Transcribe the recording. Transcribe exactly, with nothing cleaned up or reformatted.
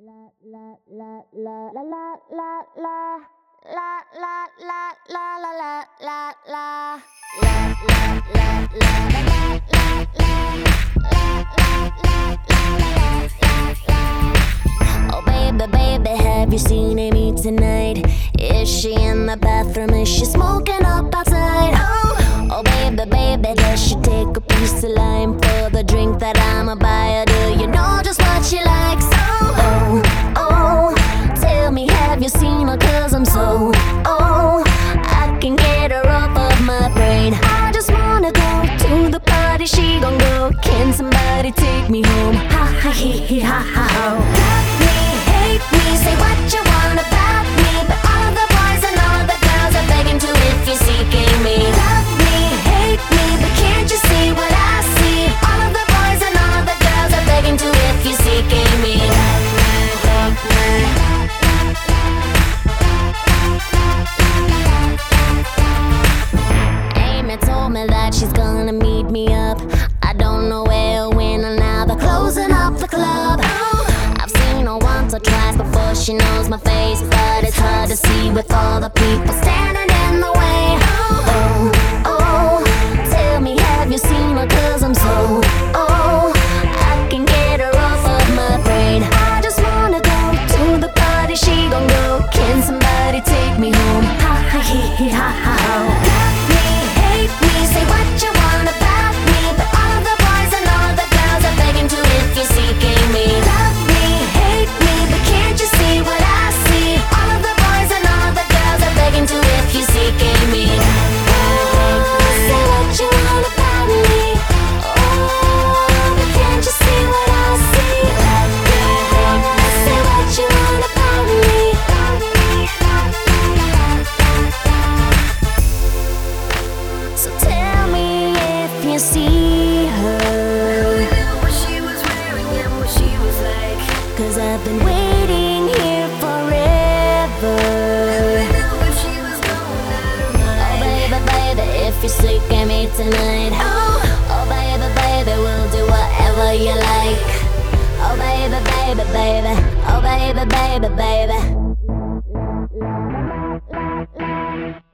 La la la la la la la la la la la la la la la la Oh baby, baby, have you seen Amy tonight? Is she in the bathroom? Is she smoking up outside? Oh, oh baby, baby, does she take a piece of lime for the drink that I'ma buy her? Do you know just what she likes? Oh, oh, tell me, have you seen her? Cause I'm so, oh, I can get her off of my brain. I just wanna go to the party, she gon' go. Can somebody take me home? Ha ha he he ha ha ho. Love me, hate me, say what you want about me, but all the boys and all the girls are begging to if you're seeking me. Love me, hate me, but can't you see what I see? All of the boys and all the girls are begging to if you're seeking me. Love me, Amy told me that she's gonna meet me up. I don't know where, when, or now they're closing up the club. I've seen her once or twice before she knows my face, but it's hard to see with all the people standing in the way. Oh, oh, tell me, have you seen her? Cause I'm so, oh, I can get her off of my brain. I just wanna go to the party, she gon' go. Can somebody take me home? Ha ha he he ha ha ho. Love me, hate me, say what you want about me, but all the boys and all the girls are begging to if you're seeking me. Love me, hate me, but can't you see what I see? All of the boys and all the girls are begging to if you're seeking me. Oh, say what you want about me. Oh, but can't you see what I see? Say what you want about me. So tell me if you see her, cause I've been waiting here forever. Oh baby, baby, if you're sick of me tonight. Oh, oh baby, baby, we'll do whatever you like. Oh baby, baby, baby, oh baby, baby, baby.